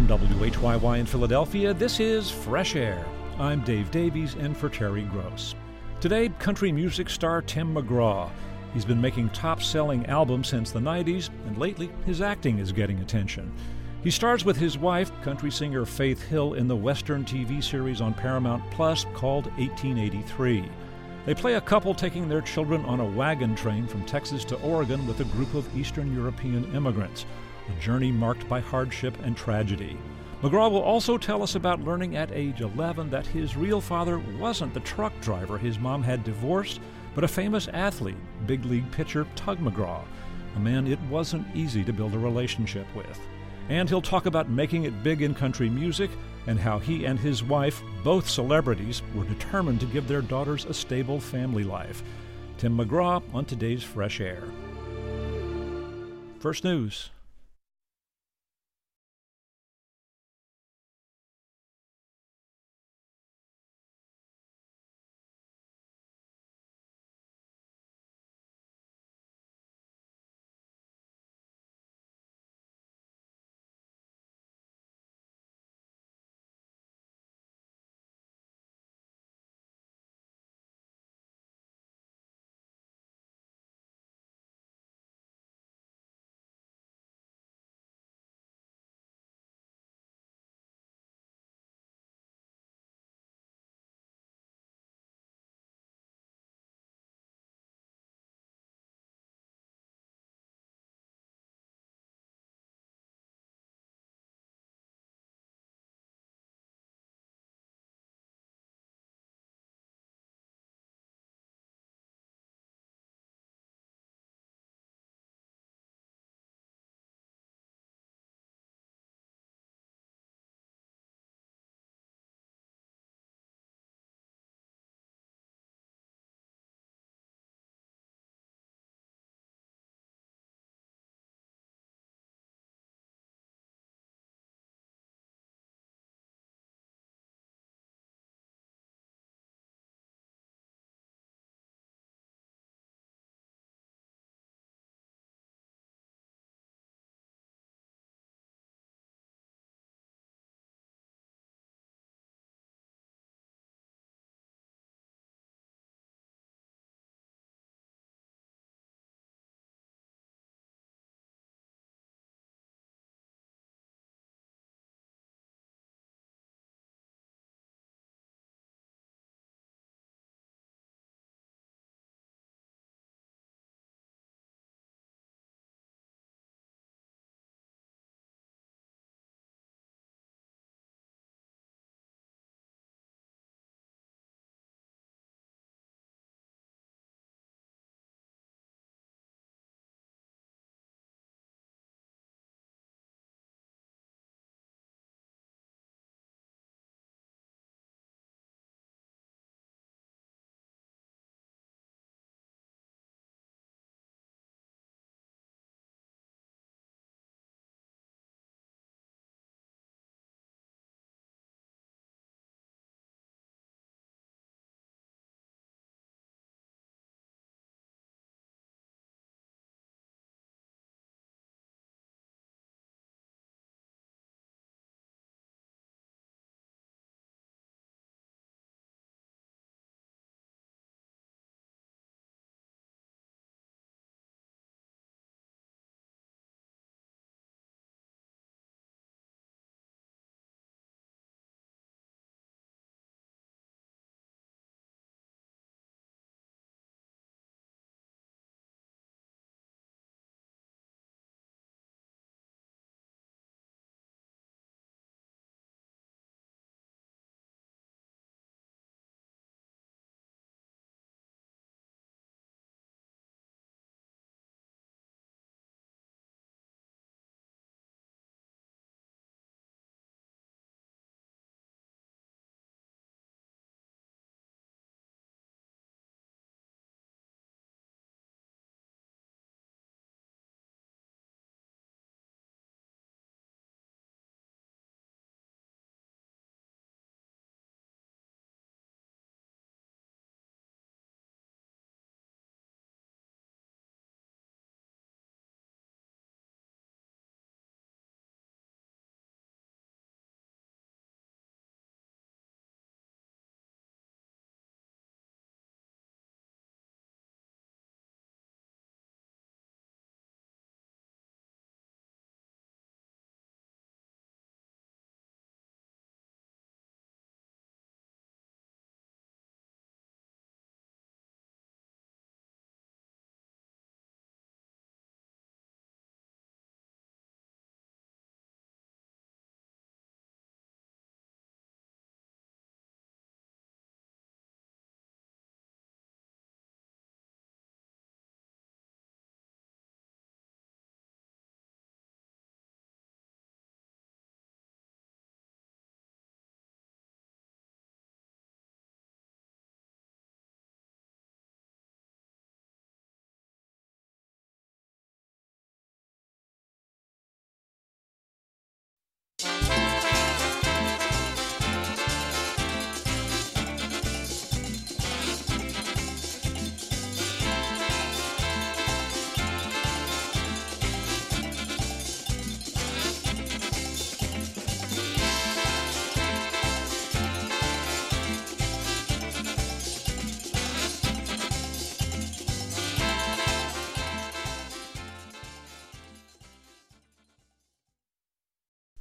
From WHYY in Philadelphia, this is Fresh Air. I'm Dave Davies in for Terry Gross. Today, country music star Tim McGraw. He's been making top-selling albums since the 90s, and lately his acting is getting attention. He stars with his wife, country singer Faith Hill, in the Western TV series on Paramount Plus called 1883. They play a couple taking their children on a wagon train from Texas to Oregon with a group of Eastern European immigrants, a journey marked by hardship and tragedy. McGraw will also tell us about learning at age 11 that his real father wasn't the truck driver his mom had divorced, but a famous athlete, big league pitcher Tug McGraw, a man it wasn't easy to build a relationship with. And he'll talk about making it big in country music and how he and his wife, both celebrities, were determined to give their daughters a stable family life. Tim McGraw on today's Fresh Air. First news.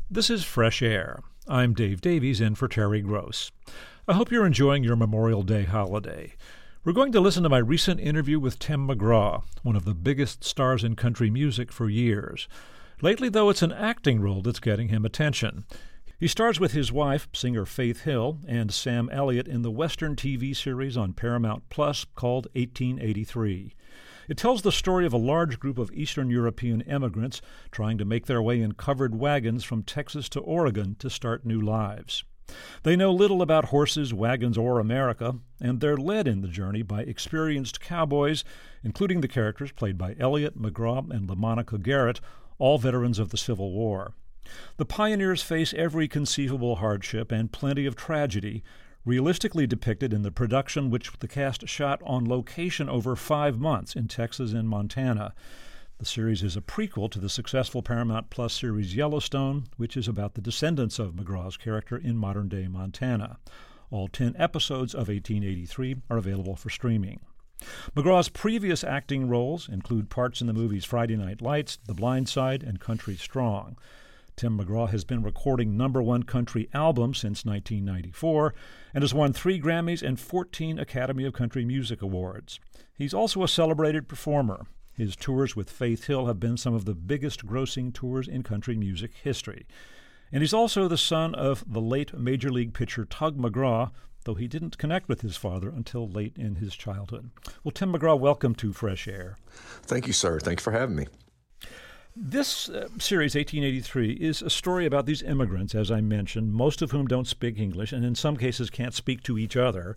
This is Fresh Air. I'm Dave Davies in for Terry Gross. I hope you're enjoying your Memorial Day holiday. We're going to listen to my recent interview with Tim McGraw, one of the biggest stars in country music for years. Lately, though, it's an acting role that's getting him attention. He stars with his wife, singer Faith Hill, and Sam Elliott in the Western TV series on Paramount Plus called 1883. It tells the story of a large group of Eastern European immigrants trying to make their way in covered wagons from Texas to Oregon to start new lives. They know little about horses, wagons, or America, and they're led in the journey by experienced cowboys, including the characters played by Elliott, McGraw, and LaMonica Garrett, all veterans of the Civil War. The pioneers face every conceivable hardship and plenty of tragedy, realistically depicted in the production which the cast shot on location over 5 months in Texas and Montana. The series is a prequel to the successful Paramount Plus series Yellowstone, which is about the descendants of McGraw's character in modern-day Montana. All 10 episodes of 1883 are available for streaming. McGraw's previous acting roles include parts in the movies Friday Night Lights, The Blind Side, and Country Strong. Tim McGraw has been recording #1 country albums since 1994 and has won 3 Grammys and 14 Academy of Country Music Awards. He's also a celebrated performer. His tours with Faith Hill have been some of the biggest grossing tours in country music history. And he's also the son of the late Major League pitcher Tug McGraw, though he didn't connect with his father until late in his childhood. Well, Tim McGraw, welcome to Fresh Air. Thank you, sir. Thanks for having me. This series, 1883, is a story about these immigrants, as I mentioned, most of whom don't speak English and in some cases can't speak to each other,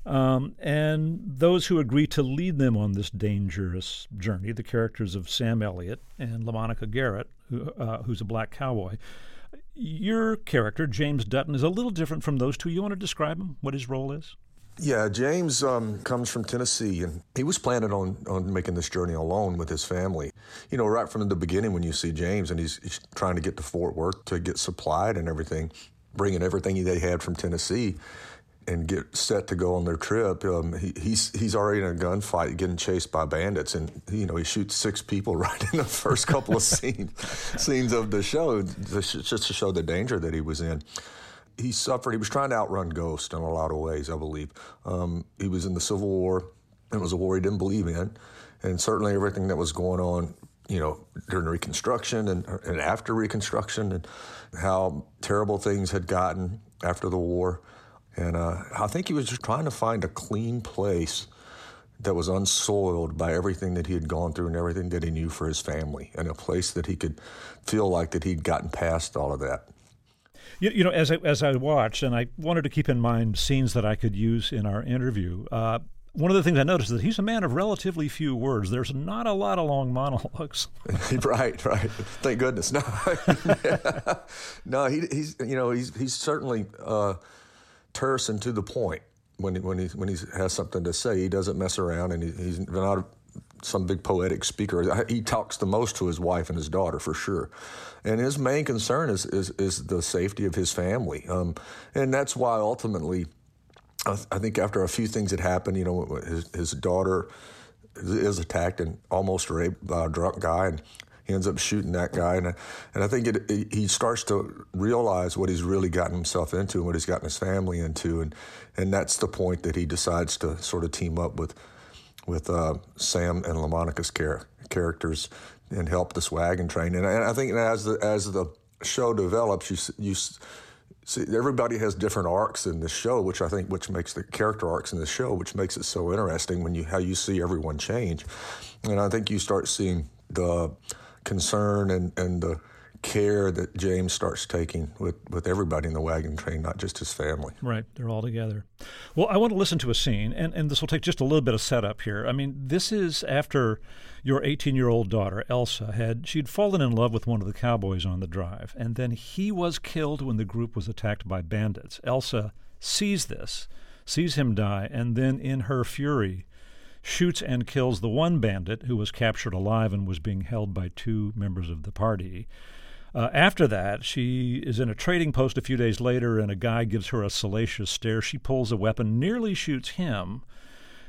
and those who agree to lead them on this dangerous journey, the characters of Sam Elliott and LaMonica Garrett, who's a black cowboy. Your character, James Dutton, is a little different from those two. You want to describe him, what his role is? Yeah, James comes from Tennessee, and he was planning on making this journey alone with his family. You know, right from the beginning when you see James, and he's trying to get to Fort Worth to get supplied and everything, bringing everything they had from Tennessee and get set to go on their trip. He's already in a gunfight getting chased by bandits, and, you know, he shoots 6 people right in the first couple of scenes of the show, just to show the danger that he was in. He suffered. He was trying to outrun Ghost in a lot of ways, I believe. He was in the Civil War. It was a war he didn't believe in. And certainly everything that was going on, you know, during Reconstruction and after Reconstruction, and how terrible things had gotten after the war. And I think he was just trying to find a clean place that was unsoiled by everything that he had gone through and everything that he knew for his family, and a place that he could feel like that he'd gotten past all of that. You know, as I watched, and I wanted to keep in mind scenes that I could use in our interview, one of the things I noticed is that he's a man of relatively few words. There's not a lot of long monologues. Right. Thank goodness. No, he's certainly terse and to the point when he has something to say. He doesn't mess around, and he's not some big poetic speaker. He talks the most to his wife and his daughter, for sure. And his main concern is the safety of his family. And that's why ultimately, I think after a few things that happened, you know, his daughter is attacked and almost raped by a drunk guy, and he ends up shooting that guy. And I think he starts to realize what he's really gotten himself into and what he's gotten his family into. And that's the point that he decides to sort of team up with Sam and LaMonica's characters and help this wagon train. And I think as the show develops, you see everybody has different arcs in this show, which makes the character arcs in the show, which makes it so interesting how you see everyone change. And I think you start seeing the concern and the care that James starts taking with everybody in the wagon train, not just his family. Right, they're all together. Well, I want to listen to a scene, and this will take just a little bit of setup here. I mean, this is after your 18-year-old daughter, Elsa, she'd fallen in love with one of the cowboys on the drive, and then he was killed when the group was attacked by bandits. Elsa sees him die, and then in her fury shoots and kills the one bandit who was captured alive and was being held by 2 members of the party. After that, she is in a trading post a few days later, and a guy gives her a salacious stare. She pulls a weapon, nearly shoots him,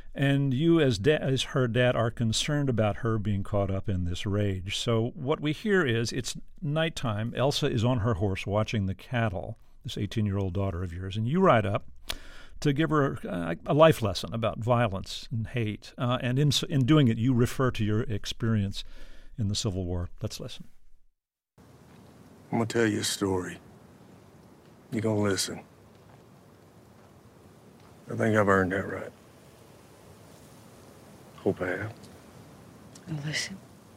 And you, as her dad, are concerned about her being caught up in this rage. So what we hear is it's nighttime. Elsa is on her horse watching the cattle, this 18-year-old daughter of yours, and you ride up to give her a life lesson about violence and hate. And in doing it, you refer to your experience in the Civil War. Let's listen. I'm going to tell you a story. You going to listen? I think I've earned that right. Hope I have. Listen.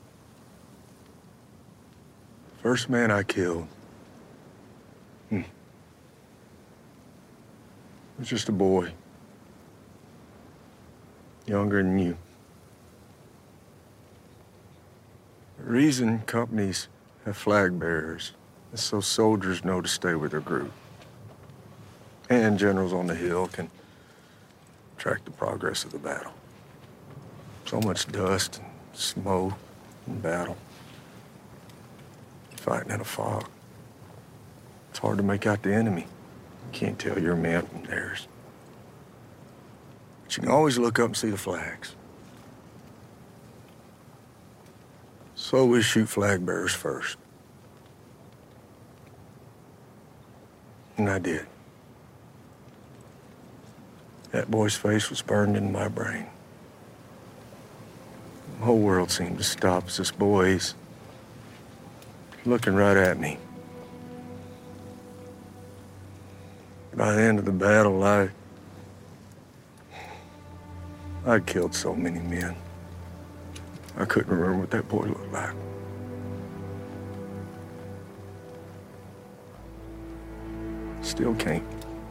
First man I killed. Was just a boy. Younger than you. The reason companies have flag bearers is so soldiers know to stay with their group. And generals on the hill can track the progress of the battle. So much dust and smoke and battle. Fighting in a fog. It's hard to make out the enemy. You can't tell your men from theirs. But you can always look up and see the flags. So we shoot flag bearers first. And I did. That boy's face was burned into my brain. The whole world seemed to stop as this boy's looking right at me. By the end of the battle, I'd killed so many men. I couldn't remember what that boy looked like. Still can't.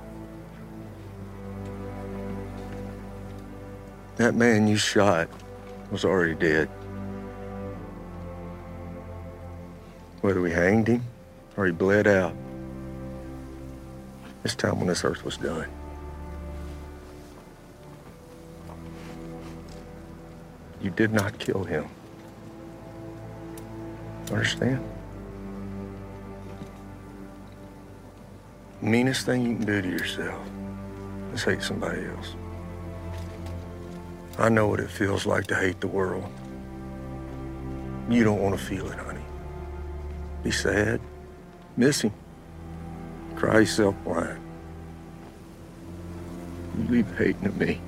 That man you shot was already dead. Whether we hanged him or he bled out, his time on this earth was done. You did not kill him. Understand? The meanest thing you can do to yourself is hate somebody else. I know what it feels like to hate the world. You don't want to feel it, honey. Be sad, miss him, cry yourself blind. You leave hating at me.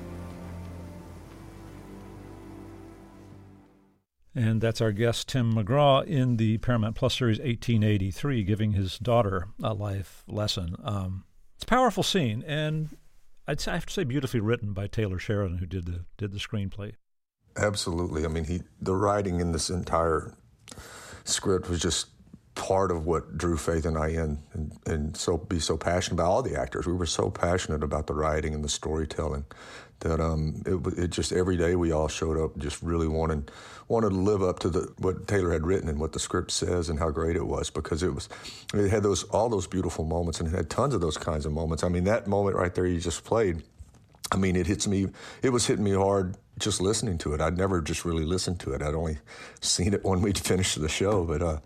And that's our guest, Tim McGraw, in the Paramount Plus series 1883, giving his daughter a life lesson. It's a powerful scene, and I have to say beautifully written by Taylor Sheridan, who did the screenplay. Absolutely. I mean, the writing in this entire script was just part of what drew Faith and I in, and so be so passionate about all the actors. We were so passionate about the writing and the storytelling that it just every day we all showed up just really wanted to live up to what Taylor had written and what the script says and how great it was, because it had all those beautiful moments, and it had tons of those kinds of moments. I mean, that moment right there you just played, I mean, it was hitting me hard just listening to it. I'd never just really listened to it. I'd only seen it when we'd finished the show, but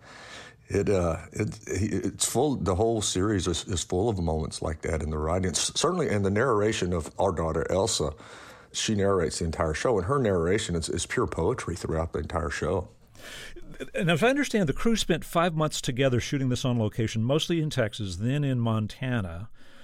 it's full. The whole series is full of moments like that in the writing. Certainly, in the narration of our daughter Elsa, she narrates the entire show, and her narration is pure poetry throughout the entire show. And as I understand, the crew spent 5 months together shooting this on location, mostly in Texas, then in Montana.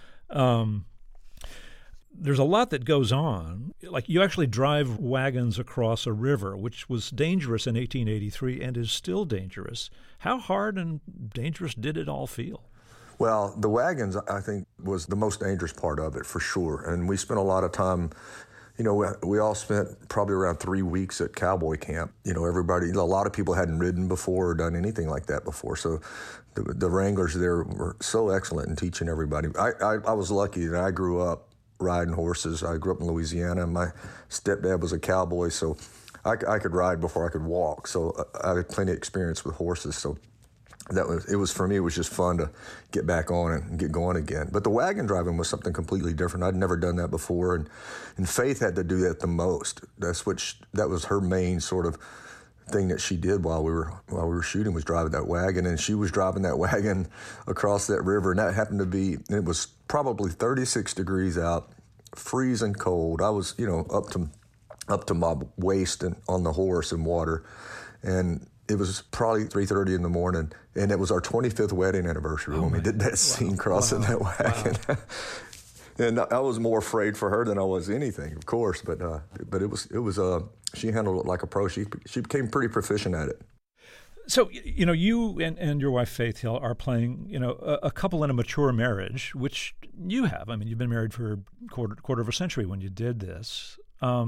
There's a lot that goes on. Like, you actually drive wagons across a river, which was dangerous in 1883 and is still dangerous. How hard and dangerous did it all feel? Well, the wagons, I think, was the most dangerous part of it, for sure. And we spent a lot of time, we all spent probably around 3 weeks at cowboy camp. A lot of people hadn't ridden before or done anything like that before. So the wranglers there were so excellent in teaching everybody. I was lucky that I grew up riding horses. I grew up in Louisiana, and my stepdad was a cowboy, so I could ride before I could walk. So I had plenty of experience with horses. So it was for me. It was just fun to get back on and get going again. But the wagon driving was something completely different. I'd never done that before, and Faith had to do that the most. That was her main sort of thing that she did while we were shooting, was driving that wagon, and she was driving that wagon across that river, and that happened to be, it was probably 36 degrees out, freezing cold. I was, up to up to my waist and on the horse in water. And it was probably 3:30 in the morning, and it was our 25th wedding anniversary when we did that scene crossing that wagon. Wow. And I was more afraid for her than I was anything, of course. But it was she handled it like a pro. She became pretty proficient at it. So, you and your wife, Faith Hill, are playing, a couple in a mature marriage, which you have. I mean, you've been married for a quarter of a century when you did this.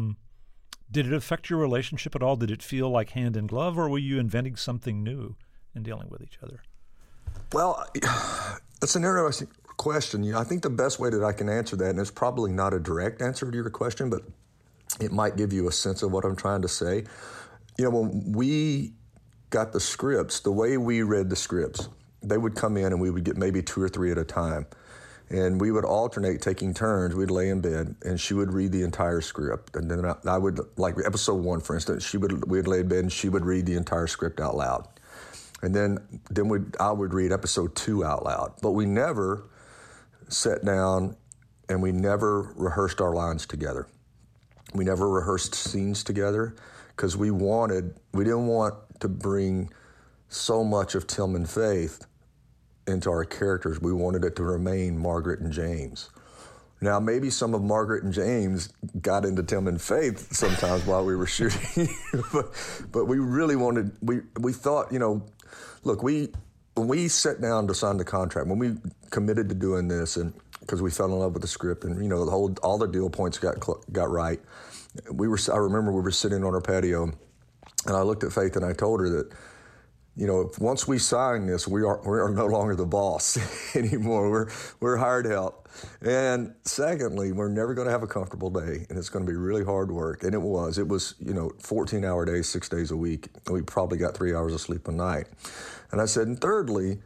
Did it affect your relationship at all? Did it feel like hand in glove, or were you inventing something new in dealing with each other? Well, that's an interesting question. I think the best way that I can answer that, and it's probably not a direct answer to your question, but it might give you a sense of what I'm trying to say. When we got the scripts, the way we read the scripts, they would come in and we would get maybe 2 or 3 at a time. And we would alternate taking turns. We'd lay in bed, and she would read the entire script. And then I would, like episode 1, for instance, we'd lay in bed, and she would read the entire script out loud. And then I would read episode 2 out loud. But we never sat down, and we never rehearsed our lines together. We never rehearsed scenes together because we didn't want to bring so much of Tim and Faith into our characters. We wanted it to remain Margaret and James. Now, maybe some of Margaret and James got into Tim and Faith sometimes while we were shooting, but we really wanted, we thought, look, when we sat down to sign the contract, when we committed to doing this, and because we fell in love with the script, and all the deal points got right, I remember we were sitting on our patio, and I looked at Faith and I told her that, once we sign this, we are no longer the boss anymore. We're hired help. And secondly, we're never going to have a comfortable day, and it's going to be really hard work. And it was 14-hour days, 6 days a week. We probably got 3 hours of sleep a night. And I said, and thirdly,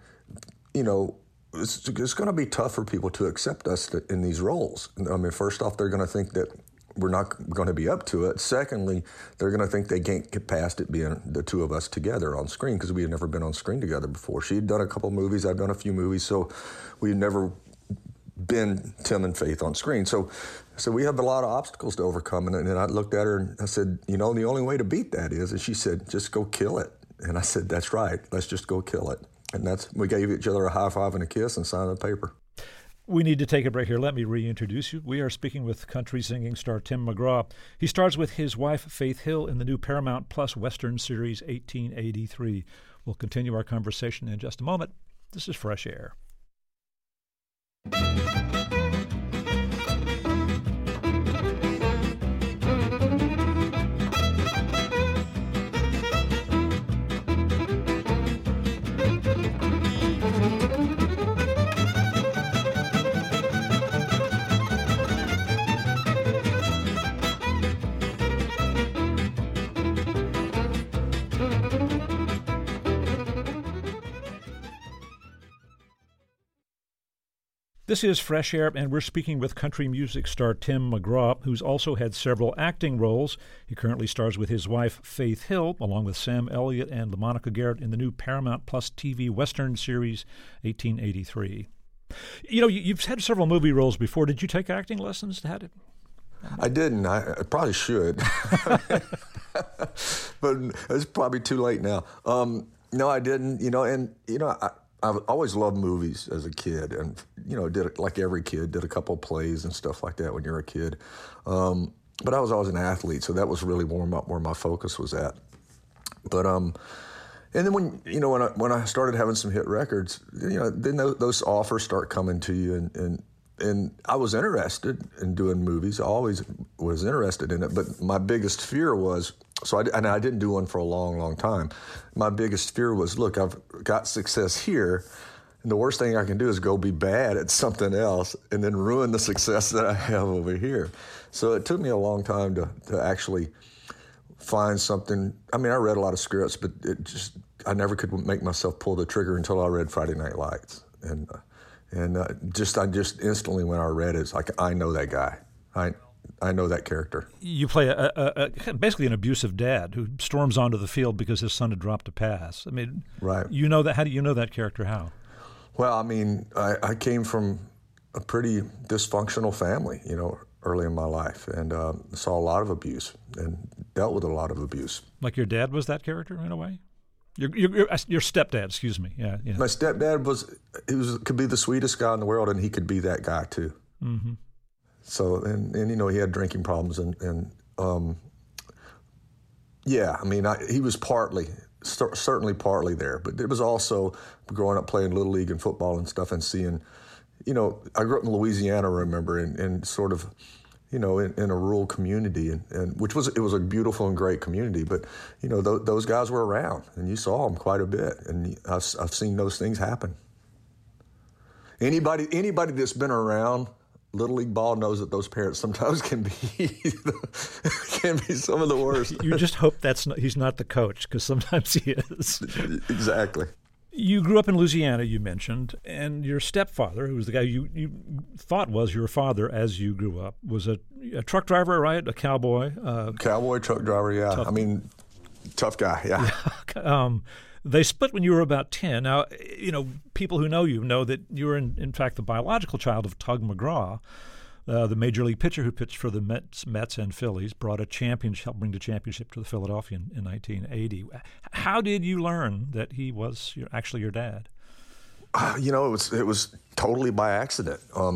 it's going to be tough for people to accept us in these roles. I mean, first off, they're going to think that we're not going to be up to it. Secondly, they're going to think they can't get past it being the two of us together on screen because we had never been on screen together before. She had done a couple movies, I've done a few movies, so we had never been Tim and Faith on screen. So we have a lot of obstacles to overcome. And I looked at her and I said, the only way to beat that is, and she said, just go kill it. And I said, that's right, let's just go kill it. And we gave each other a high five and a kiss and signed the paper. We need to take a break here. Let me reintroduce you. We are speaking with country singing star Tim McGraw. He stars with his wife, Faith Hill, in the new Paramount Plus Western series 1883. We'll continue our conversation in just a moment. This is Fresh Air. This is Fresh Air, and we're speaking with country music star Tim McGraw, who's also had several acting roles. He currently stars with his wife, Faith Hill, along with Sam Elliott and LaMonica Garrett in the new Paramount Plus TV Western series 1883. You've had several movie roles before. Did you take acting lessons? I didn't. I probably should. But it's probably too late now. No, I didn't. I've always loved movies as a kid, and did it like every kid, did a couple of plays and stuff like that when you're a kid. But I was always an athlete, so that was really where my focus was at. But and then when I started having some hit records, then those offers start coming to you, and I was interested in doing movies. I always was interested in it, but my biggest fear was. And I didn't do one for a long, long time. My biggest fear was, look, I've got success here, and the worst thing I can do is go be bad at something else and then ruin the success that I have over here. So it took me a long time to actually find something. I mean, I read a lot of scripts, but I never could make myself pull the trigger until I read Friday Night Lights. And I just instantly when I read it, it's like, I know that guy. I know that character. You play basically an abusive dad who storms onto the field because his son had dropped a pass. I mean, right. You know that. How do you know that character? How? Well, I mean, I came from a pretty dysfunctional family. early in my life, and saw a lot of abuse and dealt with a lot of abuse. Like your dad was that character in a way? Your stepdad, excuse me. Yeah. My stepdad could be the sweetest guy in the world, and he could be that guy too. Mm-hmm. So, and he had drinking problems, and he was certainly partly there, but it was also growing up playing Little League and football and stuff and seeing, I grew up in Louisiana, remember, and sort of, in a rural community, and it was a beautiful and great community, but, those guys were around, and you saw them quite a bit, and I've seen those things happen. Anybody that's been around Little League ball knows that those parents sometimes can be some of the worst. You just hope he's not the coach, because sometimes he is. Exactly. You grew up in Louisiana, you mentioned, and your stepfather, who was the guy you thought was your father as you grew up, was a truck driver, right? A cowboy. Cowboy truck driver, yeah. Tough guy, yeah. They split when you were about 10. Now, people who know you know that you were, in fact, the biological child of Tug McGraw, the major league pitcher who pitched for the Mets and Phillies, helped bring the championship to the Philadelphia in 1980. How did you learn that he was actually your dad? It was totally by accident.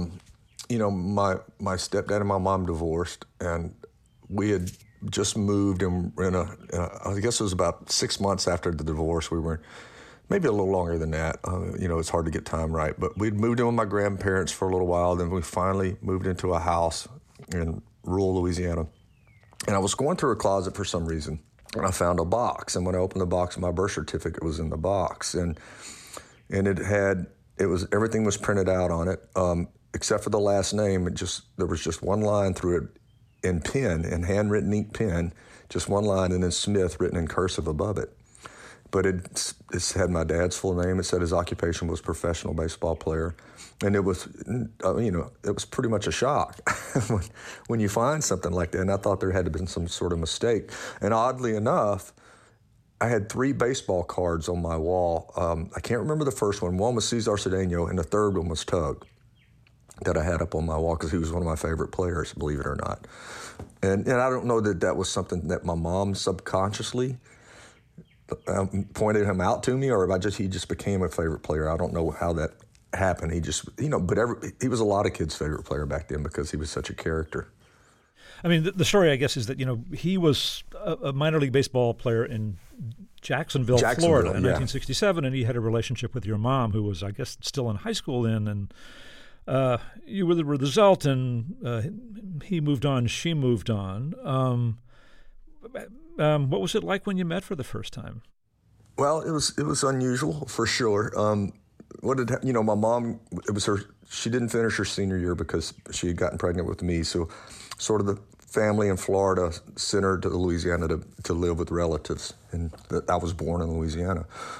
My stepdad and my mom divorced, and we had just moved, and I guess it was about 6 months after the divorce. We were maybe a little longer than that. It's hard to get time right, but we'd moved in with my grandparents for a little while. Then we finally moved into a house in rural Louisiana, and I was going through a closet for some reason, and I found a box. And when I opened the box, my birth certificate was in the box, and everything was printed out on it, except for the last name. There was just one line through it, in handwritten ink pen, just one line, and then Smith written in cursive above it. But it had my dad's full name. It said his occupation was professional baseball player. And it was, it was pretty much a shock when you find something like that. And I thought there had to have been some sort of mistake. And oddly enough, I had 3 baseball cards on my wall. I can't remember the first one. One was Cesar Cedeno, and the third one was Tug, that I had up on my wall because he was one of my favorite players, believe it or not. And I don't know that was something that my mom subconsciously pointed him out to me, or he just became a favorite player. I don't know how that happened. He just, but he was a lot of kids' favorite player back then because he was such a character. I mean, the story, I guess, is that, he was a minor league baseball player in Jacksonville, Florida in 1967, and he had a relationship with your mom, who was, I guess, still in high school then, and you were the result, and he moved on, she moved on. What was it like when you met for the first time? Well, it was unusual for sure. My mom, she didn't finish her senior year because she had gotten pregnant with me. So sort of the family in Florida sent her to Louisiana to live with relatives. And I was born in Louisiana.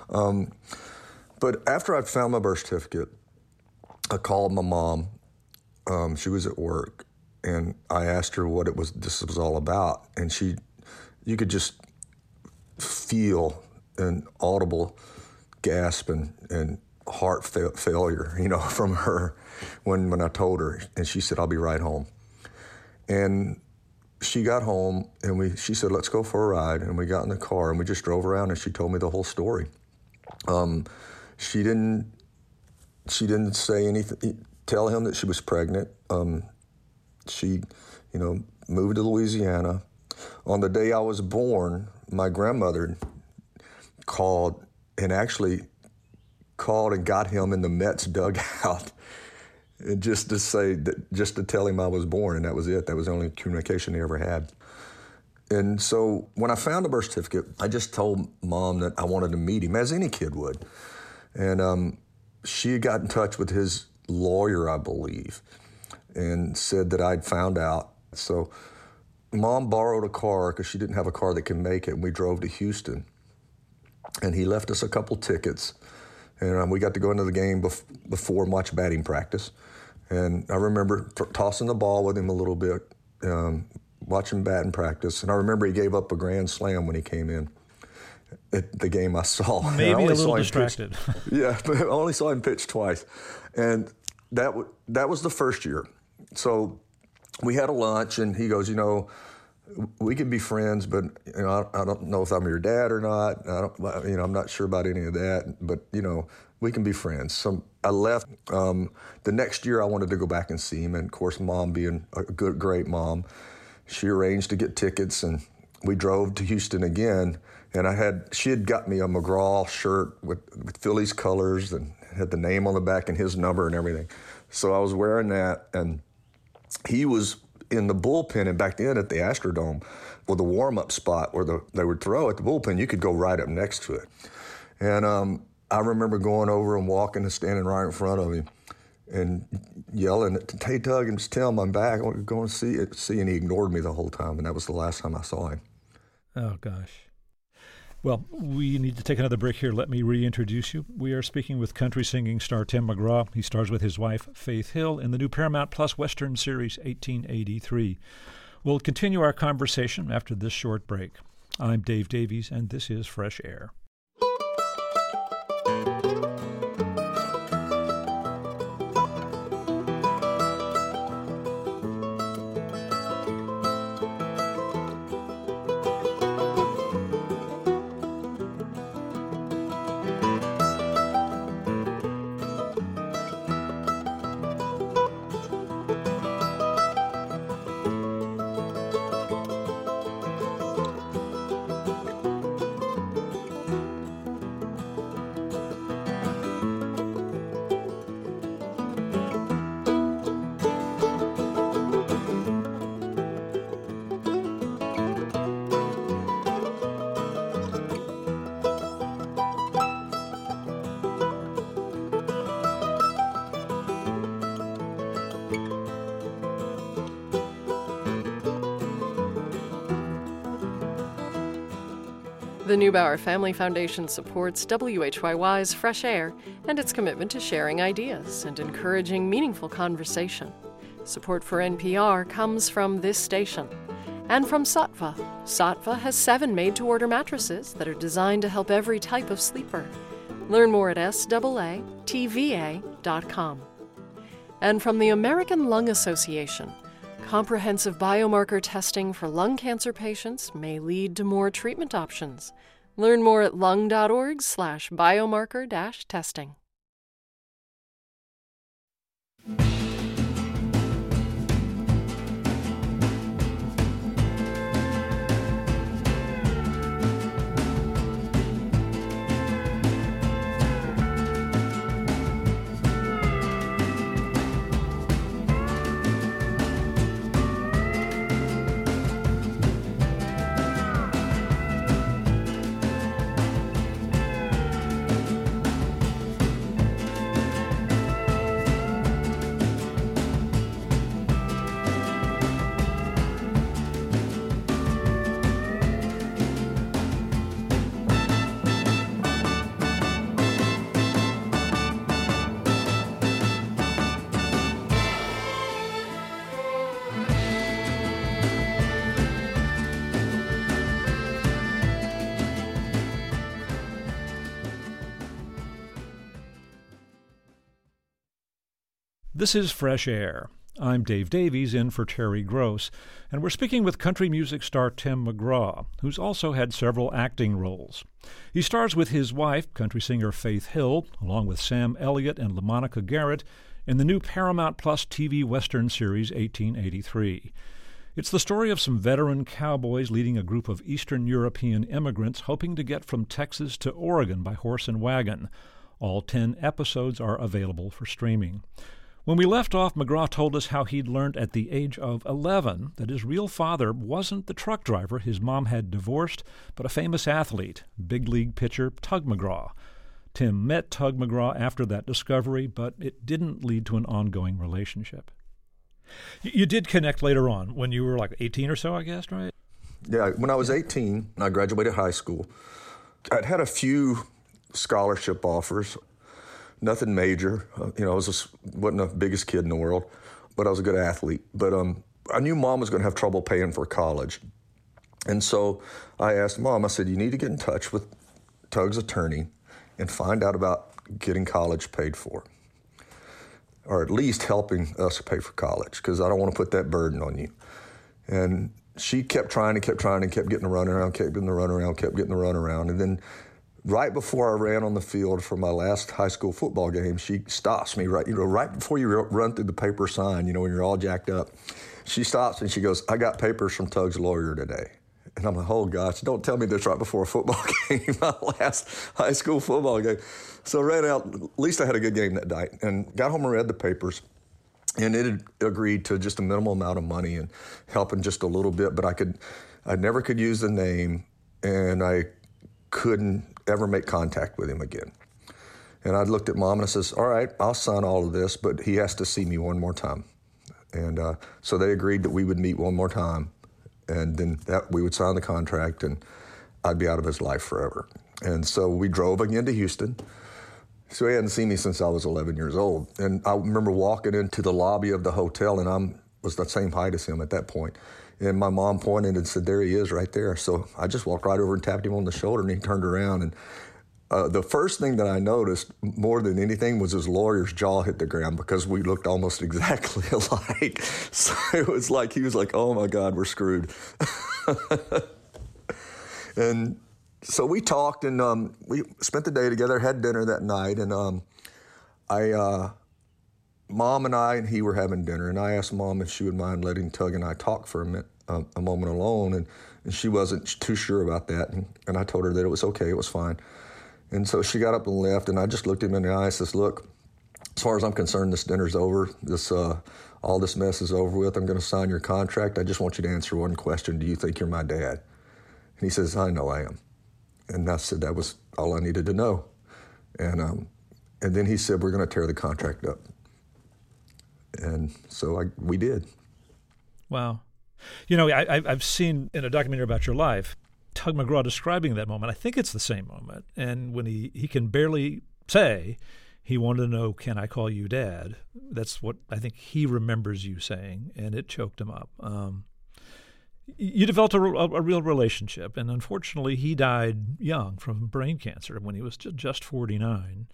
But after I found my birth certificate, I called my mom. She was at work, and I asked her what this was all about. And you could just feel an audible gasp and heart failure, from her when I told her. And she said, "I'll be right home." And she got home, and she said, "Let's go for a ride." And we got in the car, and we just drove around, and she told me the whole story. She didn't say anything, tell him that she was pregnant. She, moved to Louisiana. On the day I was born, my grandmother called and got him in the Mets dugout, and just to tell him I was born, and that was it. That was the only communication they ever had. And so when I found the birth certificate, I just told Mom that I wanted to meet him, as any kid would. And she had got in touch with his lawyer, I believe, and said that I'd found out. So Mom borrowed a car because she didn't have a car that could make it, and we drove to Houston. And he left us a couple tickets, and we got to go into the game before and watch batting practice. And I remember tossing the ball with him a little bit, watching batting practice. And I remember he gave up a grand slam when he came in at the game I saw. Maybe a little distracted. Yeah, but I only saw him pitch twice. And that was the first year. So we had a lunch, and he goes, we can be friends, but I don't know if I'm your dad or not. I'm not sure about any of that, but we can be friends. So I left. The next year, I wanted to go back and see him, and of course, Mom, being a great mom, she arranged to get tickets, and we drove to Houston again. And she had got me a McGraw shirt with Phillies colors and had the name on the back and his number and everything. So I was wearing that, and he was in the bullpen, and back then at the Astrodome, or the warm-up spot where they would throw at the bullpen, you could go right up next to it. And I remember going over and walking and standing right in front of him and yelling, "Hey, Tug, and just tell him I'm back. I want to go and see it." And he ignored me the whole time, and that was the last time I saw him. Oh, gosh. Well, we need to take another break here. Let me reintroduce you. We are speaking with country singing star Tim McGraw. He stars with his wife, Faith Hill, in the new Paramount Plus Western series 1883. We'll continue our conversation after this short break. I'm Dave Davies, and this is Fresh Air. The Neubauer Family Foundation supports WHYY's Fresh Air and its commitment to sharing ideas and encouraging meaningful conversation. Support for NPR comes from this station and from Saatva. Saatva has 7 made-to-order mattresses that are designed to help every type of sleeper. Learn more at SAATVA.com. And from the American Lung Association, comprehensive biomarker testing for lung cancer patients may lead to more treatment options. Learn more at lung.org/biomarker-testing. This is Fresh Air. I'm Dave Davies, in for Terry Gross, and we're speaking with country music star Tim McGraw, who's also had several acting roles. He stars with his wife, country singer Faith Hill, along with Sam Elliott and LaMonica Garrett, in the new Paramount Plus TV Western series 1883. It's the story of some veteran cowboys leading a group of Eastern European immigrants hoping to get from Texas to Oregon by horse and wagon. All 10 episodes are available for streaming. When we left off, McGraw told us how he'd learned at the age of 11 that his real father wasn't the truck driver his mom had divorced, but a famous athlete, big league pitcher Tug McGraw. Tim met Tug McGraw after that discovery, but it didn't lead to an ongoing relationship. You did connect later on, when you were like 18 or so, I guess, right? Yeah, when I was 18, I graduated high school. I'd had a few scholarship offers. Nothing major. I wasn't the biggest kid in the world, but I was a good athlete. But I knew Mom was going to have trouble paying for college. And so I asked Mom, I said, you need to get in touch with Tug's attorney and find out about getting college paid for. or at least helping us pay for college, because I don't want to put that burden on you. And she kept trying and kept getting the runaround. And then right before I ran on the field for my last high school football game, she stops me right before you run through the paper sign, when you're all jacked up. She stops and she goes, "I got papers from Tug's lawyer today." And I'm like, "Oh gosh, don't tell me this right before a football game, my last high school football game." So I ran out, at least I had a good game that night, and got home and read the papers. And it had agreed to just a minimal amount of money and helping just a little bit, but I never could use the name, and I couldn't ever make contact with him again. And I looked at Mom and I says, "All right, I'll sign all of this, but he has to see me one more time." And so they agreed that we would meet one more time, and then that we would sign the contract, and I'd be out of his life forever. And so we drove again to Houston. So he hadn't seen me since I was 11 years old. And I remember walking into the lobby of the hotel, and I was the same height as him at that point. And my mom pointed and said, "There he is right there." So I just walked right over and tapped him on the shoulder, and he turned around. And the first thing that I noticed more than anything was his lawyer's jaw hit the ground, because we looked almost exactly alike. So it was like, he was like, "Oh my God, we're screwed." And so we talked, and we spent the day together, had dinner that night, and Mom and I and he were having dinner, and I asked Mom if she would mind letting Tug and I talk for a moment alone, and she wasn't too sure about that, and I told her that it was okay, it was fine. And so she got up and left, and I just looked him in the eye and says, "Look, as far as I'm concerned, this dinner's over. All this mess is over with. I'm going to sign your contract. I just want you to answer one question. Do you think you're my dad?" And he says, "I know I am." And I said that was all I needed to know. And then he said, "We're going to tear the contract up." And so we did. Wow. I've seen in a documentary about your life, Tug McGraw describing that moment. I think it's the same moment. And when he can barely say, he wanted to know, "Can I call you Dad?" That's what I think he remembers you saying, and it choked him up. You developed a real relationship, and unfortunately, he died young from brain cancer when he was just 49.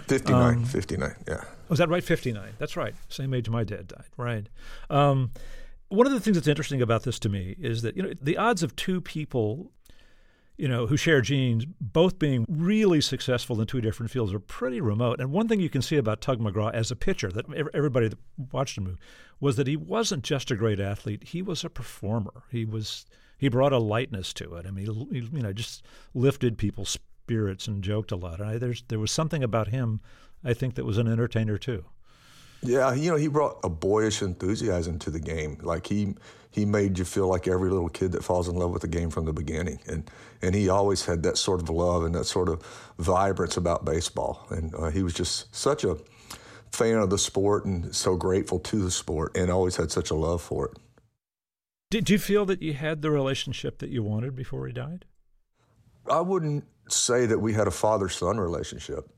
59, yeah. Was that right? 59. That's right. Same age my dad died, right. One of the things that's interesting about this to me is that, the odds of two people, who share genes, both being really successful in two different fields are pretty remote. And one thing you can see about Tug McGraw as a pitcher, that everybody that watched him was that he wasn't just a great athlete, he was a performer. He brought a lightness to it. I mean, he just lifted people's spirits and joked a lot. And there was something about him, I think, that was an entertainer too. Yeah, he brought a boyish enthusiasm to the game. Like he made you feel like every little kid that falls in love with the game from the beginning. And he always had that sort of love and that sort of vibrance about baseball. And he was just such a fan of the sport and so grateful to the sport, and always had such a love for it. Did you feel that you had the relationship that you wanted before he died? I wouldn't say that we had a father-son relationship.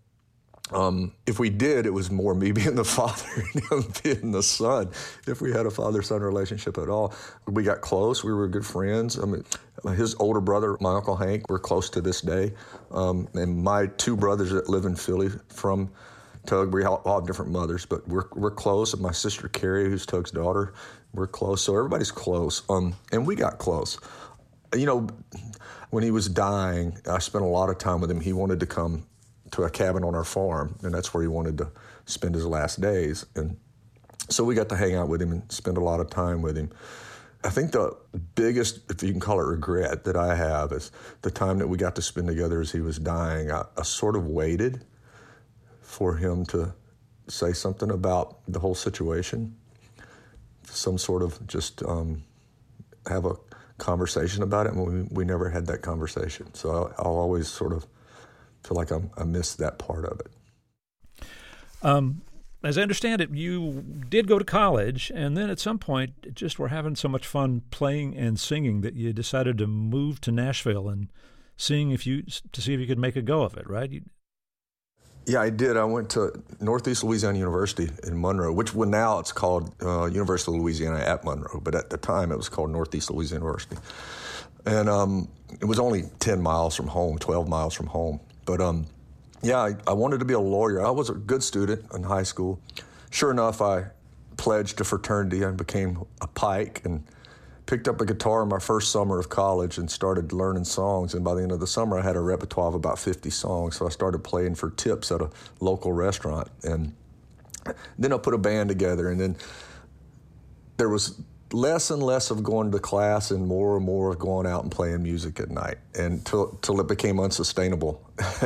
If we did, it was more me being the father and him being the son. If we had a father-son relationship at all, we got close. We were good friends. I mean, his older brother, my Uncle Hank, we're close to this day. And my two brothers that live in Philly from Tug, we all have different mothers, but we're close. And my sister Carrie, who's Tug's daughter, we're close. So everybody's close. And we got close. When he was dying, I spent a lot of time with him. He wanted to come to a cabin on our farm, and that's where he wanted to spend his last days. And so we got to hang out with him and spend a lot of time with him. I think the biggest, if you can call it regret, that I have is the time that we got to spend together as he was dying. I sort of waited for him to say something about the whole situation, some sort of just have a conversation about it, and we never had that conversation. So I'll always sort of feel like I missed that part of it. As I understand it, you did go to college, and then at some point just were having so much fun playing and singing that you decided to move to Nashville and see if you could make a go of it, right? Yeah, I did. I went to Northeast Louisiana University in Monroe, which now it's called University of Louisiana at Monroe, but at the time it was called Northeast Louisiana University. And it was only 10 miles from home, 12 miles from home. But I wanted to be a lawyer. I was a good student in high school, sure enough, I pledged to fraternity and became a Pike and picked up a guitar in my first summer of college and started learning songs. And by the end of the summer, I had a repertoire of about 50 songs. So I started playing for tips at a local restaurant. And then I put a band together. And then there was less and less of going to class and more of going out and playing music at night, and till it became unsustainable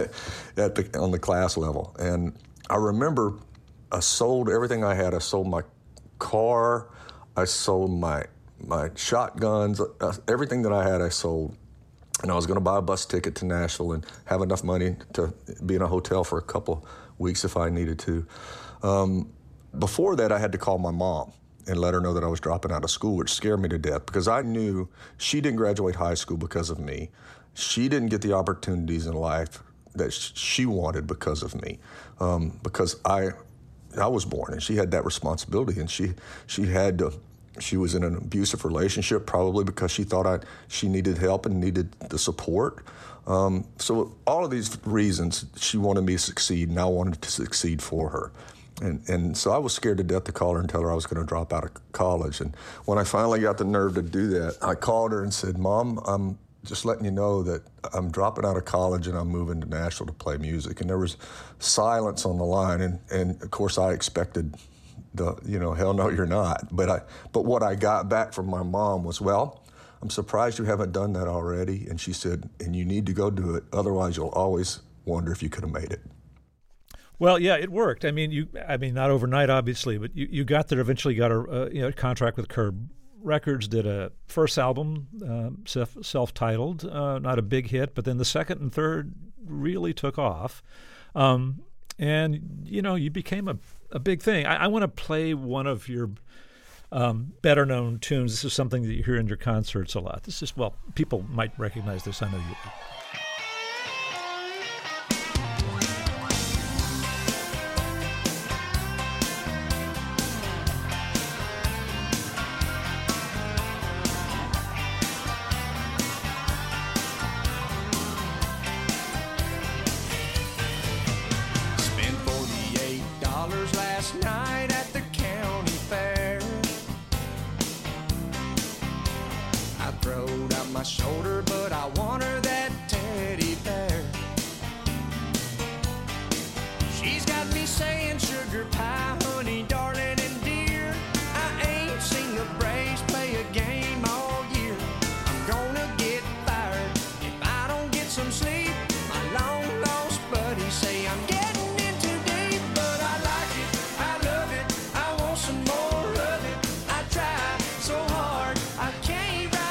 on the class level. And I remember I sold everything I had. I sold my car. I sold my shotguns. Everything that I had, I sold. And I was going to buy a bus ticket to Nashville and have enough money to be in a hotel for a couple weeks if I needed to. Before that, I had to call my mom and let her know that I was dropping out of school, which scared me to death because I knew she didn't graduate high school because of me. She didn't get the opportunities in life that she wanted because of me, because I was born, and she had that responsibility, and she was in an abusive relationship probably because she thought she needed help and needed the support. So all of these reasons, she wanted me to succeed, and I wanted to succeed for her. And so I was scared to death to call her and tell her I was going to drop out of college. And when I finally got the nerve to do that, I called her and said, Mom, I'm just letting you know that I'm dropping out of college and I'm moving to Nashville to play music. And there was silence on the line. And of course, I expected hell no, you're not. But what I got back from my mom was, well, I'm surprised you haven't done that already. And she said, and you need to go do it. Otherwise, you'll always wonder if you could have made it. Well, yeah, it worked. I mean, not overnight, obviously, but you got there. Eventually, got a contract with Curb Records. Did a first album, self-titled, not a big hit, but then the second and third really took off, and you became a big thing. I want to play one of your better-known tunes. This is something that you hear in your concerts a lot. This is, well, people might recognize this. I know you will. Shoulder, but I want her that teddy bear. She's got me saying sugar pie, honey, darling, and dear. I ain't seen the Braves play a game all year. I'm gonna get fired if I don't get some sleep. My long lost buddies say I'm getting in too deep, but I like it, I love it, I want some more of it. I try so hard, I can't.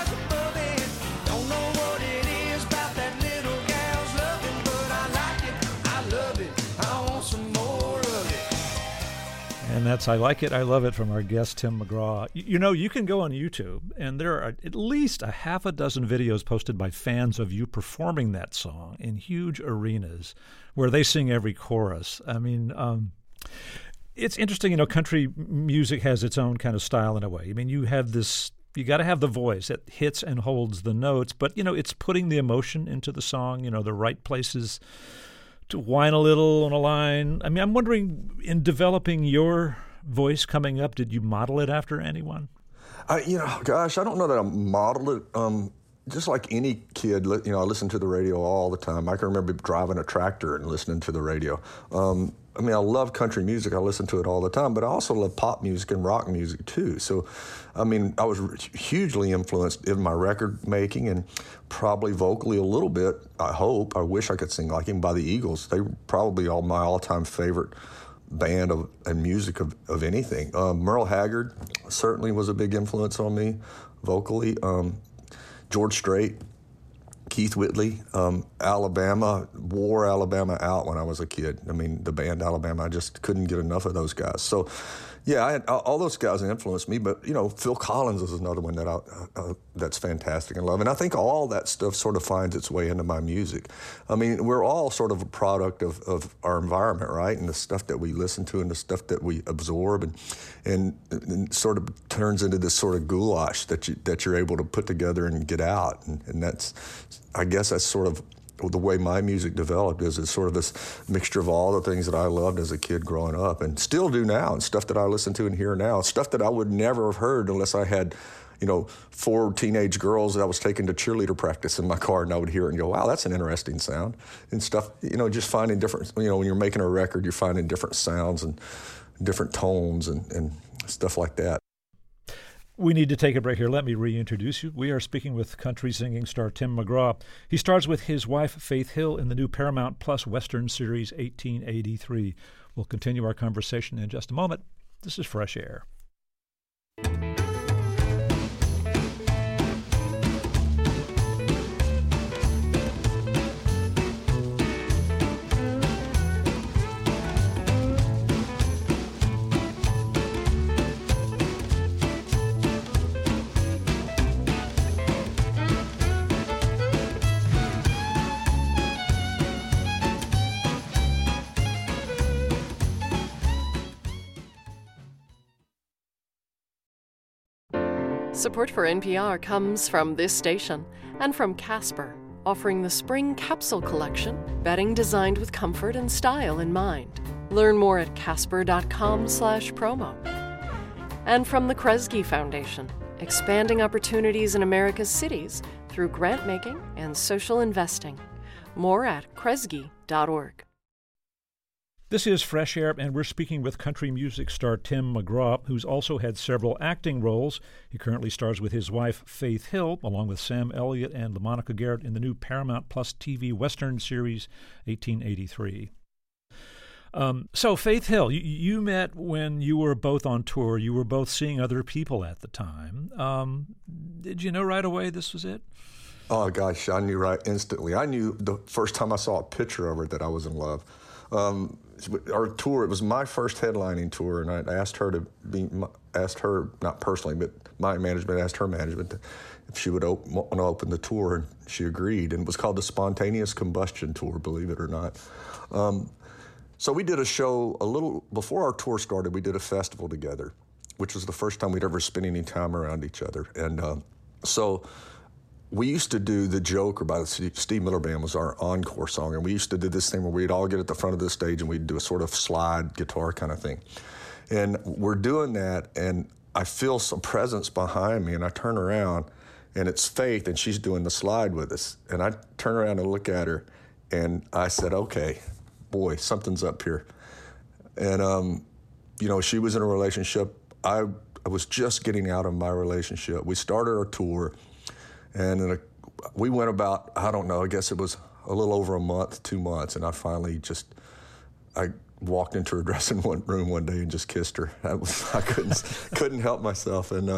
And that's I Like It, I Love It from our guest, Tim McGraw. You can go on YouTube, and there are at least a half a dozen videos posted by fans of you performing that song in huge arenas where they sing every chorus. I mean, it's interesting, country music has its own kind of style in a way. I mean, you got to have the voice that hits and holds the notes, but, it's putting the emotion into the song, the right places to whine a little on a line. I mean, I'm wondering, in developing your voice coming up, did you model it after anyone? Gosh, I don't know that I modeled it. Just like any kid, I listen to the radio all the time. I can remember driving a tractor and listening to the radio. I love country music. I listen to it all the time, but I also love pop music and rock music too. So, I was hugely influenced in my record making and probably vocally a little bit, I hope. I wish I could sing like him, by the Eagles. They were probably my all-time favorite band and music of anything. Merle Haggard certainly was a big influence on me vocally. George Strait, Keith Whitley, Alabama, wore Alabama out when I was a kid. The band Alabama, I just couldn't get enough of those guys. So, yeah, all those guys influenced me. But, Phil Collins is another one that that's fantastic and love. And I think all that stuff sort of finds its way into my music. We're all sort of a product of our environment, right? And the stuff that we listen to and the stuff that we absorb and sort of turns into this sort of goulash that you're able to put together and get out. And that's, I guess that's sort of the way my music developed is it's sort of this mixture of all the things that I loved as a kid growing up and still do now, and stuff that I listen to and hear now, stuff that I would never have heard unless I had, 4 teenage girls that I was taking to cheerleader practice in my car, and I would hear it and go, wow, that's an interesting sound. And stuff, just finding different, when you're making a record, you're finding different sounds and different tones and stuff like that. We need to take a break here. Let me reintroduce you. We are speaking with country singing star Tim McGraw. He stars with his wife, Faith Hill, in the new Paramount Plus Western series 1883. We'll continue our conversation in just a moment. This is Fresh Air. Support for NPR comes from this station and from Casper, offering the Spring Capsule Collection, bedding designed with comfort and style in mind. Learn more at casper.com/promo. And from the Kresge Foundation, expanding opportunities in America's cities through grant-making and social investing. More at kresge.org. This is Fresh Air, and we're speaking with country music star Tim McGraw, who's also had several acting roles. He currently stars with his wife, Faith Hill, along with Sam Elliott and LaMonica Garrett in the new Paramount Plus TV Western series 1883. So, Faith Hill, you met when you were both on tour. You were both seeing other people at the time. Did you know right away this was it? Oh, gosh, I knew right instantly. I knew the first time I saw a picture of her that I was in love. Our tour, it was my first headlining tour, and I asked her not personally, but my management asked her management if she would want to open the tour, and she agreed. And it was called the Spontaneous Combustion Tour, believe it or not. So we did a show a little before our tour started. We did a festival together, which was the first time we'd ever spent any time around each other. And so we used to do The Joker by the Steve Miller Band was our encore song, and we used to do this thing where we'd all get at the front of the stage and we'd do a sort of slide guitar kind of thing. And we're doing that, and I feel some presence behind me, and I turn around, and it's Faith, and she's doing the slide with us. And I turn around and look at her, and I said, okay, boy, something's up here. And, she was in a relationship. I was just getting out of my relationship. We started our tour. And we went about, I don't know, I guess it was a little over a month, 2 months, and I finally I walked into her dressing room one day and just kissed her. I couldn't help myself. And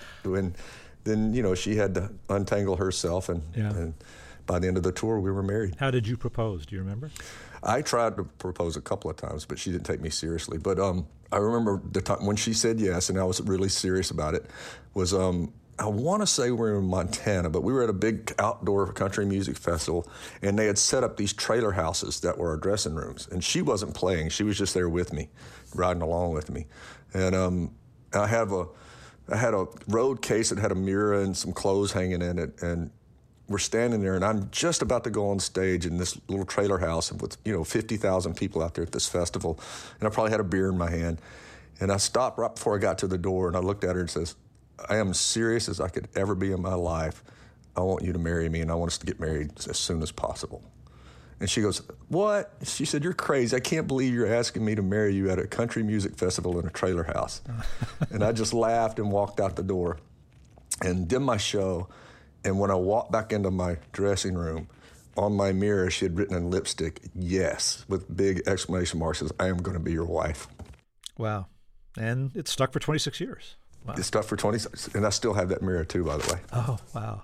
then, she had to untangle herself, and by the end of the tour, we were married. How did you propose? Do you remember? I tried to propose a couple of times, but she didn't take me seriously. But I remember the time when she said yes, and I was really serious about it, was I want to say we were in Montana, but we were at a big outdoor country music festival, and they had set up these trailer houses that were our dressing rooms. And she wasn't playing; she was just there with me, riding along with me. And I had a road case that had a mirror and some clothes hanging in it, and we're standing there, and I'm just about to go on stage in this little trailer house with 50,000 people out there at this festival, and I probably had a beer in my hand, and I stopped right before I got to the door, and I looked at her and says, I am as serious as I could ever be in my life. I want you to marry me, and I want us to get married as soon as possible. And she goes, what? She said, you're crazy. I can't believe you're asking me to marry you at a country music festival in a trailer house. And I just laughed and walked out the door and did my show. And when I walked back into my dressing room, on my mirror, she had written in lipstick, yes, with big exclamation marks, says, I am going to be your wife. Wow. And it stuck for 26 years. Wow. It's stuck for 26, and I still have that mirror too, by the way. Oh, wow.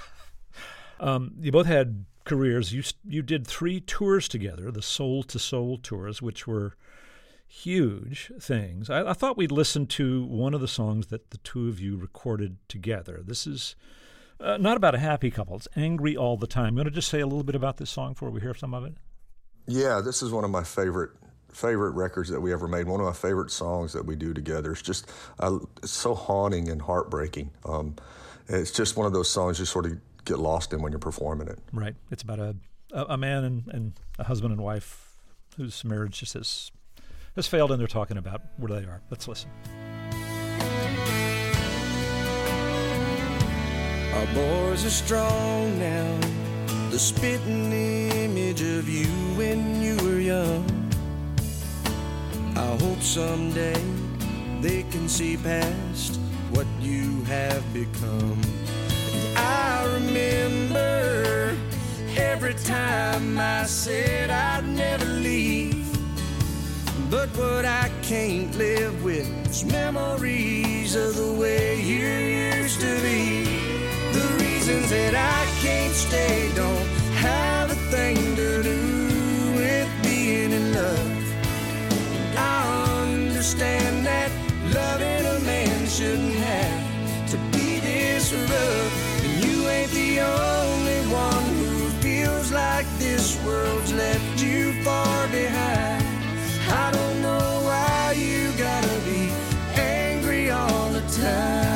You both had careers. You did 3 tours together, the Soul to Soul tours, which were huge things. I thought we'd listen to one of the songs that the two of you recorded together. This is not about a happy couple. It's Angry All the Time. You want to just say a little bit about this song before we hear some of it? Yeah, this is one of my favorite records that we ever made. One of my favorite songs that we do together. It's just it's so haunting and heartbreaking. It's just one of those songs you sort of get lost in when you're performing it. Right. It's about a man and a husband and wife whose marriage just has failed, and they're talking about where they are. Let's listen. Our boys are strong now, the spitting image of you when you were young. I hope someday they can see past what you have become. And I remember every time I said I'd never leave, but what I can't live with is memories of the way you used to be. The reasons that I can't stay don't have a thing to do with being in love. And I understand that loving a man shouldn't have to be this rough. And you ain't the only one who feels like this world's left you far behind. I don't know why you gotta be angry all the time.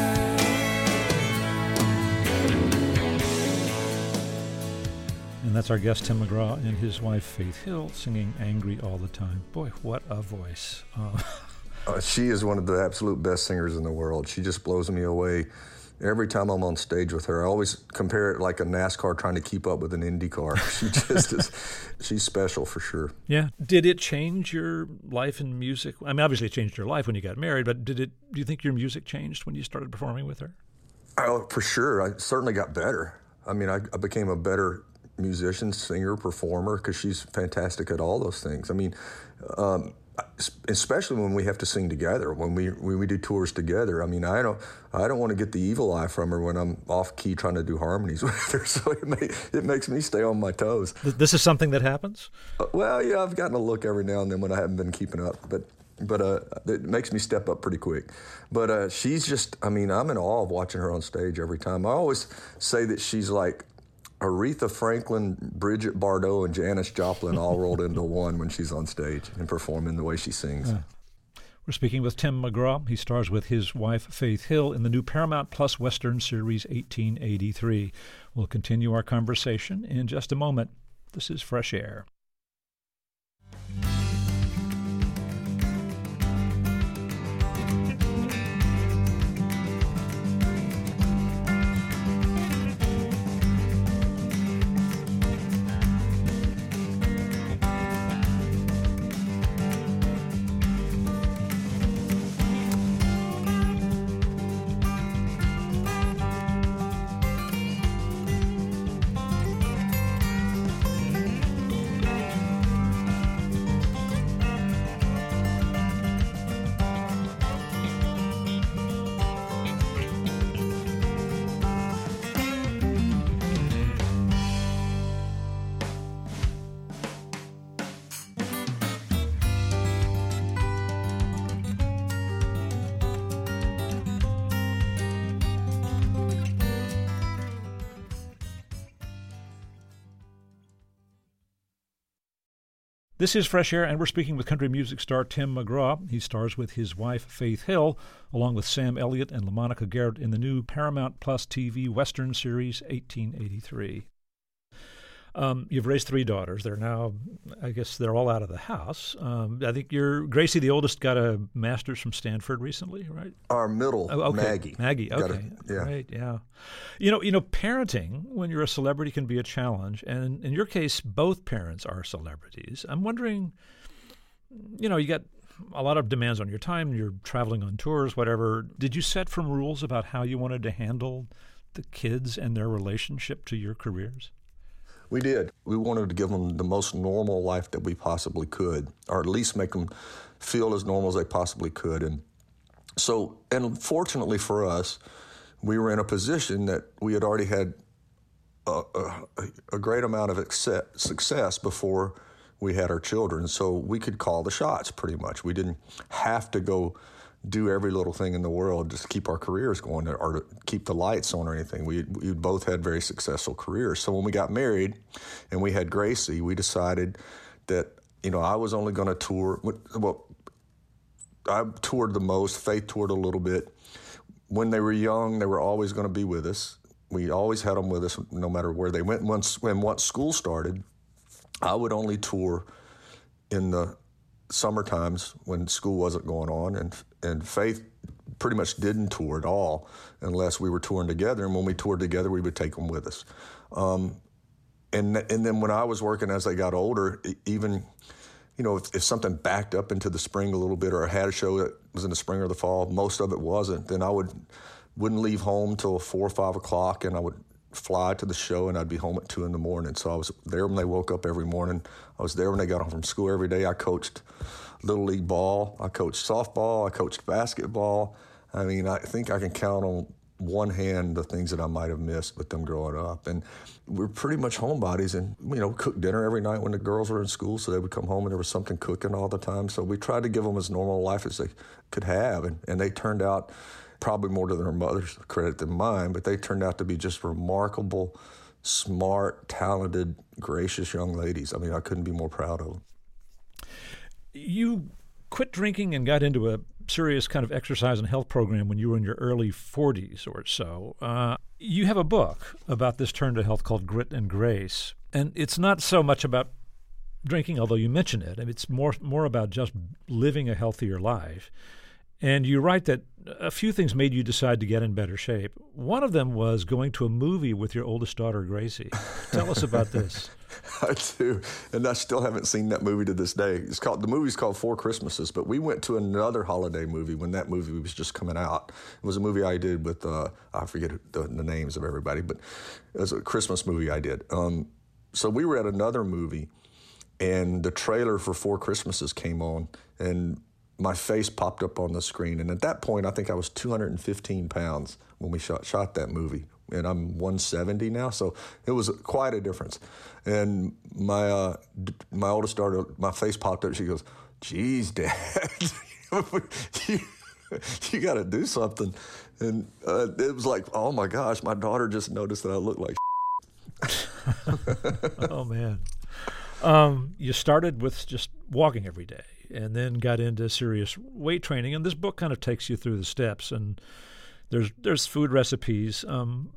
And that's our guest, Tim McGraw, and his wife, Faith Hill, singing Angry All the Time. Boy, what a voice. She is one of the absolute best singers in the world. She just blows me away. Every time I'm on stage with her, I always compare it like a NASCAR trying to keep up with an Indy car. She just is, she's special for sure. Yeah. Did it change your life in music? I mean, obviously it changed your life when you got married, but do you think your music changed when you started performing with her? Oh, for sure. I certainly got better. I mean, I became a better musician, singer, performer, because she's fantastic at all those things. I mean, especially when we have to sing together, when we do tours together. I mean, I don't want to get the evil eye from her when I'm off key trying to do harmonies with her. So it makes me stay on my toes. This is something that happens? Well, yeah, I've gotten a look every now and then when I haven't been keeping up, but it makes me step up pretty quick. But she's just, I mean, I'm in awe of watching her on stage every time. I always say that she's like Aretha Franklin, Bridget Bardot, and Janis Joplin all rolled into one when she's on stage and performing the way she sings. We're speaking with Tim McGraw. He stars with his wife, Faith Hill, in the new Paramount Plus Western series 1883. We'll continue our conversation in just a moment. This is Fresh Air. This is Fresh Air, and we're speaking with country music star Tim McGraw. He stars with his wife, Faith Hill, along with Sam Elliott and LaMonica Garrett in the new Paramount Plus TV Western series 1883. You've raised 3 daughters. They're now, I guess they're all out of the house. I think Gracie, the oldest, got a master's from Stanford recently, right? Our middle, okay. Maggie, okay. Yeah. Right, yeah. You know, parenting when you're a celebrity can be a challenge, and in your case, both parents are celebrities. I'm wondering, you got a lot of demands on your time. You're traveling on tours, whatever. Did you set some rules about how you wanted to handle the kids and their relationship to your careers? We did. We wanted to give them the most normal life that we possibly could, or at least make them feel as normal as they possibly could. And fortunately for us, we were in a position that we had already had a great amount of success before we had our children. So we could call the shots pretty much. We didn't have to go do every little thing in the world just to keep our careers going or to keep the lights on or anything. We both had very successful careers. So when we got married and we had Gracie, we decided that, I was only going to tour. Well, I toured the most. Faith toured a little bit. When they were young, they were always going to be with us. We always had them with us no matter where they went. Once school started, I would only tour in the summer times when school wasn't going on, and Faith pretty much didn't tour at all unless we were touring together. And when we toured together, we would take them with us. And then when I was working as they got older, even, if something backed up into the spring a little bit, or I had a show that was in the spring or the fall, most of it wasn't, then I wouldn't leave home till 4 or 5 o'clock, and I would fly to the show, and I'd be home at 2 a.m. So I was there when they woke up every morning. I was there when they got home from school every day. I coached Little League ball. I coached softball. I coached basketball. I mean, I think I can count on one hand the things that I might have missed with them growing up. And we're pretty much homebodies, and, cooked dinner every night when the girls were in school, so they would come home and there was something cooking all the time. So we tried to give them as normal a life as they could have, and they turned out, probably more to their mother's credit than mine, but they turned out to be just remarkable, smart, talented, gracious young ladies. I mean, I couldn't be more proud of them. You quit drinking and got into a serious kind of exercise and health program when you were in your early 40s or so. You have a book about this turn to health called Grit and Grace, and it's not so much about drinking, although you mention it. And it's more about just living a healthier life. And you write that a few things made you decide to get in better shape. One of them was going to a movie with your oldest daughter, Gracie. Tell us about this. I do, and I still haven't seen that movie to this day. The movie's called Four Christmases, but we went to another holiday movie when that movie was just coming out. It was a movie I did with, I forget the names of everybody, but it was a Christmas movie I did. So we were at another movie, and the trailer for Four Christmases came on, and my face popped up on the screen. And at that point, I think I was 215 pounds when we shot that movie. And I'm 170 now, so it was quite a difference. And my oldest daughter, my face popped up. She goes, "Geez, Dad, you got to do something." And it was like, oh my gosh, my daughter just noticed that I look like Oh, man. You started with just walking every day and then got into serious weight training. And this book kind of takes you through the steps. And there's food recipes.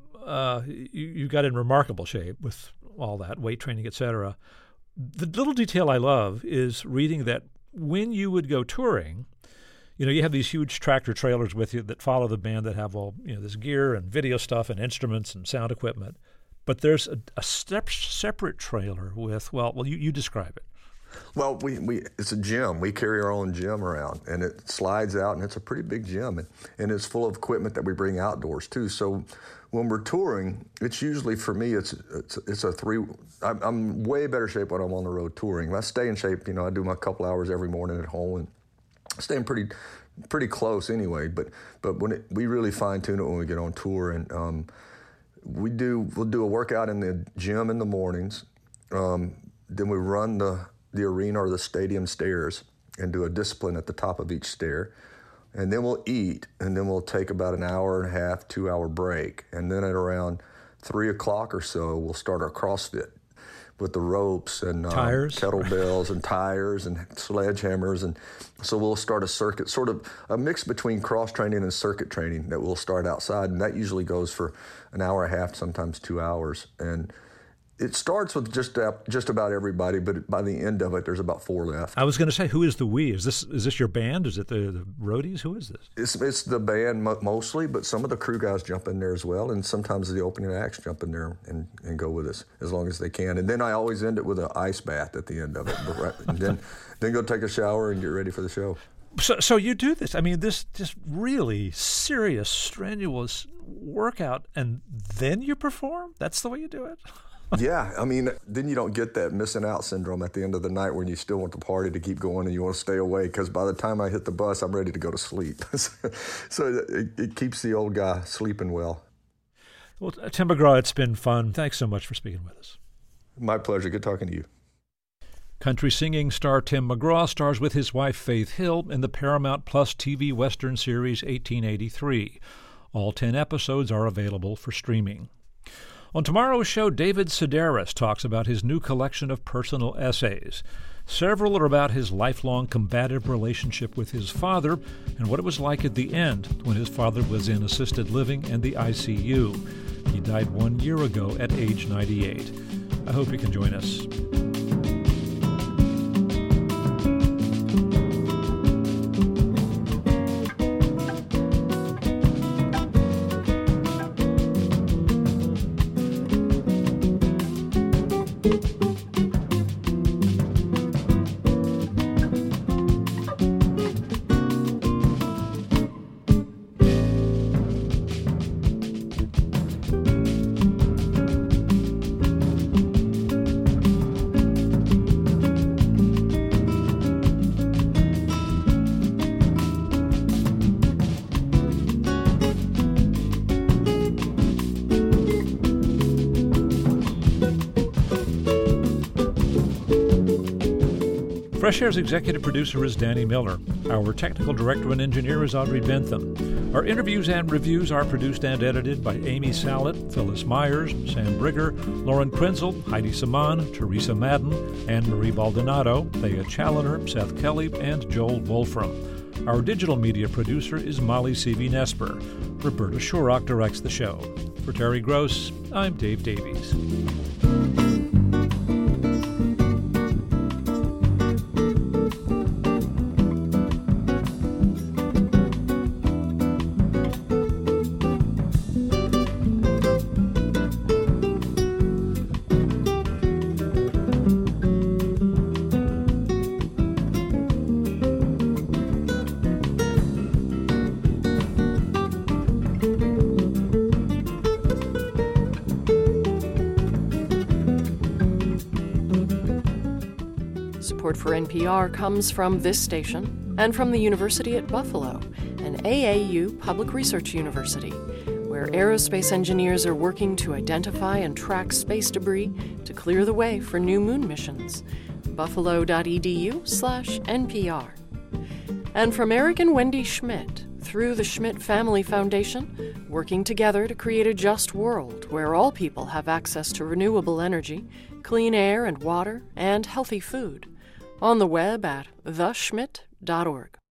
You got in remarkable shape with all that, weight training, et cetera. The little detail I love is reading that when you would go touring, you have these huge tractor trailers with you that follow the band that have all, this gear and video stuff and instruments and sound equipment. But there's a separate trailer with, you describe it. Well, it's a gym. We carry our own gym around, and it slides out, and it's a pretty big gym, and it's full of equipment that we bring outdoors too. So when we're touring, it's usually, for me, it's a three. I'm way better shape when I'm on the road touring. If I stay in shape, I do my couple hours every morning at home, and staying pretty close anyway. But we really fine tune it when we get on tour, and we'll do a workout in the gym in the mornings. Then we run the arena or the stadium stairs and do a discipline at the top of each stair. And then we'll eat, and then we'll take about an hour and a half, 2 hour break. And then at around 3 o'clock or so, we'll start our CrossFit with the ropes and tires, kettlebells and tires and sledgehammers. And so we'll start a circuit, sort of a mix between cross training and circuit training that we'll start outside. And that usually goes for an hour and a half, sometimes 2 hours. And it starts with just about everybody, but by the end of it, there's about 4 left. I was going to say, who is the we? Is this your band? Is it the roadies? Who is this? It's the band mostly, but some of the crew guys jump in there as well, and sometimes the opening acts jump in there and go with us as long as they can. And then I always end it with an ice bath at the end of it, and then go take a shower and get ready for the show. So you do this. I mean, this just really serious, strenuous workout, and then you perform? That's the way you do it? Yeah, I mean, then you don't get that missing out syndrome at the end of the night when you still want the party to keep going and you want to stay awake, because by the time I hit the bus, I'm ready to go to sleep. So it keeps the old guy sleeping well. Well, Tim McGraw, it's been fun. Thanks so much for speaking with us. My pleasure. Good talking to you. Country singing star Tim McGraw stars with his wife Faith Hill in the Paramount Plus TV Western series 1883. All 10 episodes are available for streaming. On tomorrow's show, David Sedaris talks about his new collection of personal essays. Several are about his lifelong combative relationship with his father and what it was like at the end when his father was in assisted living and the ICU. He died 1 year ago at age 98. I hope you can join us. Fresh Air's executive producer is Danny Miller. Our technical director and engineer is Audrey Bentham. Our interviews and reviews are produced and edited by Amy Sallett, Phyllis Myers, Sam Brigger, Lauren Krenzel, Heidi Saman, Teresa Madden, Anne-Marie Baldonado, Thea Challoner, Seth Kelly, and Joel Wolfram. Our digital media producer is Molly C.V. Nesper. Roberta Shurrock directs the show. For Terry Gross, I'm Dave Davies. Support for NPR comes from this station and from the University at Buffalo, an AAU public research university, where aerospace engineers are working to identify and track space debris to clear the way for new moon missions. buffalo.edu/NPR. And from Eric and Wendy Schmidt, through the Schmidt Family Foundation, working together to create a just world where all people have access to renewable energy, clean air and water, and healthy food. On the web at theschmidt.org.